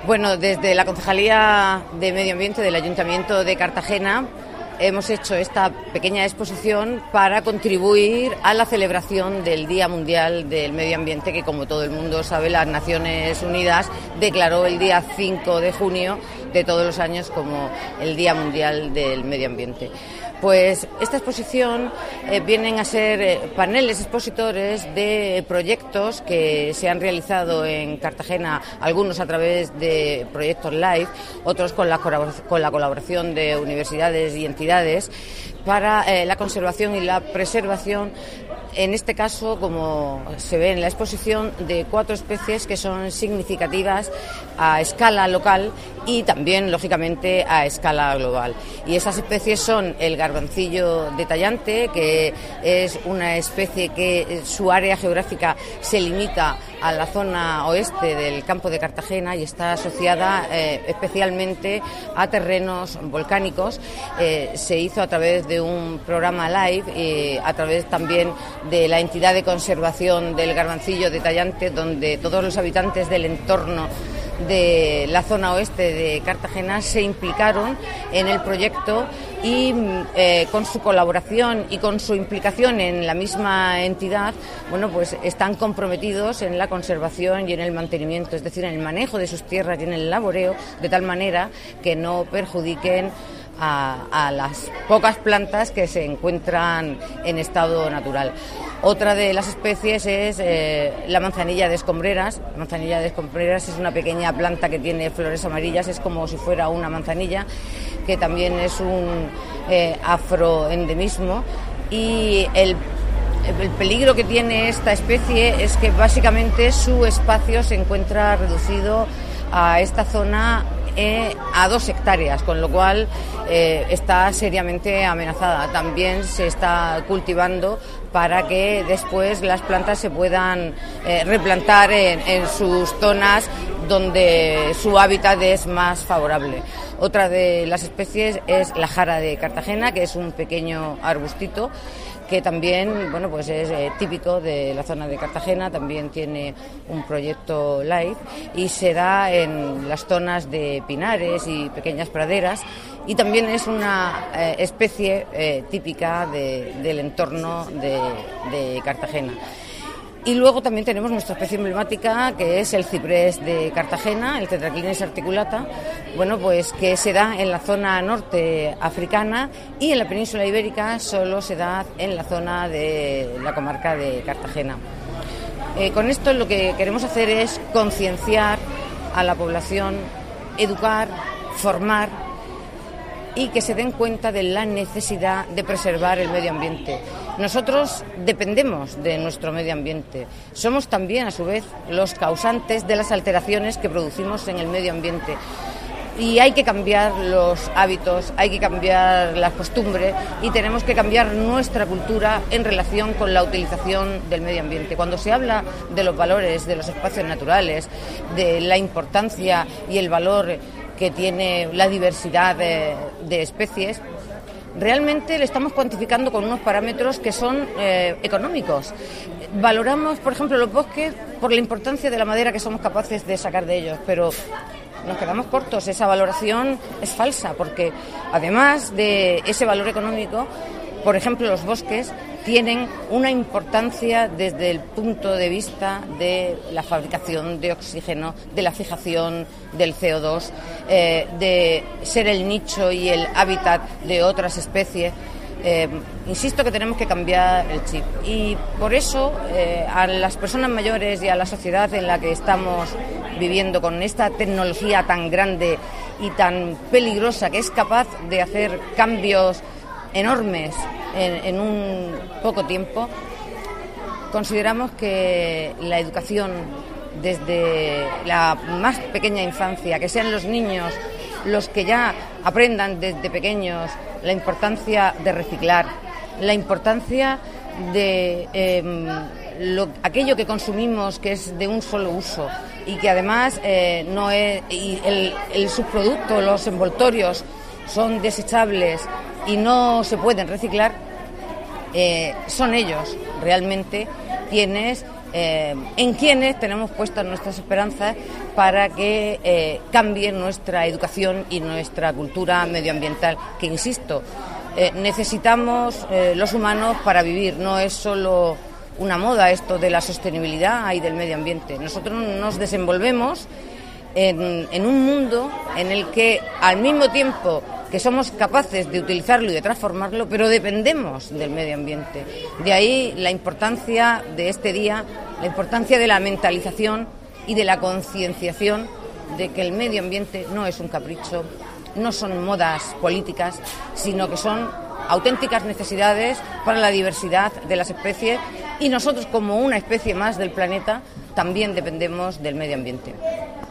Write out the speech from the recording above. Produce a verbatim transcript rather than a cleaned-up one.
Bueno, desde la Concejalía de Medio Ambiente del Ayuntamiento de Cartagena hemos hecho esta pequeña exposición para contribuir a la celebración del Día Mundial del Medio Ambiente, que, como todo el mundo sabe, las Naciones Unidas declaró el día cinco de junio de todos los años como el Día Mundial del Medio Ambiente. Pues esta exposición eh, vienen a ser eh, paneles expositores de proyectos que se han realizado en Cartagena, algunos a través de proyectos live, otros con la, con la colaboración de universidades y entidades para eh, la conservación y la preservación, en este caso, como se ve en la exposición, de cuatro especies que son significativas a escala local y también, lógicamente, a escala global. Y esas especies son el garbancillo de tallante, que es una especie que su área geográfica se limita a la zona oeste del campo de Cartagena y está asociada eh, especialmente a terrenos volcánicos. Eh, se hizo a través de un programa live y a través también de la entidad de conservación del garbancillo de tallante, donde todos los habitantes del entorno de la zona oeste de Cartagena se implicaron en el proyecto y eh, con su colaboración y con su implicación en la misma entidad, bueno, pues están comprometidos en la conservación y en el mantenimiento, es decir, en el manejo de sus tierras y en el laboreo, de tal manera que no perjudiquen A, a las pocas plantas que se encuentran en estado natural. Otra de las especies es eh, la manzanilla de escombreras. La manzanilla de escombreras es una pequeña planta que tiene flores amarillas, es como si fuera una manzanilla, que también es un eh, afroendemismo, y el El peligro que tiene esta especie es que básicamente su espacio se encuentra reducido a esta zona eh, a dos hectáreas, con lo cual eh, está seriamente amenazada. También se está cultivando para que después las plantas se puedan eh, replantar en, en sus zonas donde su hábitat es más favorable. Otra de las especies es la jara de Cartagena, que es un pequeño arbustito que también, bueno, pues es eh, típico de la zona de Cartagena. También tiene un proyecto live y se da en las zonas de pinares y pequeñas praderas, y también es una eh, especie eh, típica de, del entorno de, de Cartagena. Y luego también tenemos nuestra especie emblemática, que es el ciprés de Cartagena, el Tetraclinis articulata, bueno, pues que se da en la zona norte africana, y en la península ibérica solo se da en la zona de la comarca de Cartagena. Eh, con esto lo que queremos hacer es concienciar a la población, educar, formar, y que se den cuenta de la necesidad de preservar el medio ambiente. Nosotros dependemos de nuestro medio ambiente. Somos también, a su vez, los causantes de las alteraciones que producimos en el medio ambiente. Y hay que cambiar los hábitos, hay que cambiar las costumbres, y tenemos que cambiar nuestra cultura en relación con la utilización del medio ambiente. Cuando se habla de los valores de los espacios naturales, de la importancia y el valor que tiene la diversidad de, de especies, realmente le estamos cuantificando con unos parámetros que son eh, económicos. Valoramos, por ejemplo, los bosques por la importancia de la madera que somos capaces de sacar de ellos, pero nos quedamos cortos. Esa valoración es falsa, porque además de ese valor económico, por ejemplo, los bosques tienen una importancia desde el punto de vista de la fabricación de oxígeno, de la fijación del C O dos, eh, de ser el nicho y el hábitat de otras especies. Eh, insisto que tenemos que cambiar el chip, y por eso eh, a las personas mayores y a la sociedad en la que estamos viviendo, con esta tecnología tan grande y tan peligrosa, que es capaz de hacer cambios enormes en, en un poco tiempo, consideramos que la educación desde la más pequeña infancia, que sean los niños los que ya aprendan desde pequeños la importancia de reciclar, la importancia de eh, lo, aquello que consumimos que es de un solo uso, y que además eh, no es, y el, el subproducto, los envoltorios son desechables y no se pueden reciclar. Eh, son ellos realmente quienes eh, en quienes tenemos puestas nuestras esperanzas para que eh, cambie nuestra educación y nuestra cultura medioambiental, que insisto, eh, necesitamos eh, los humanos para vivir. No es solo una moda esto de la sostenibilidad y del medio ambiente. Nosotros nos desenvolvemos en, en un mundo en el que, al mismo tiempo que somos capaces de utilizarlo y de transformarlo, pero dependemos del medio ambiente. De ahí la importancia de este día, la importancia de la mentalización y de la concienciación de que el medio ambiente no es un capricho, no son modas políticas, sino que son auténticas necesidades para la diversidad de las especies, y nosotros, como una especie más del planeta, también dependemos del medio ambiente.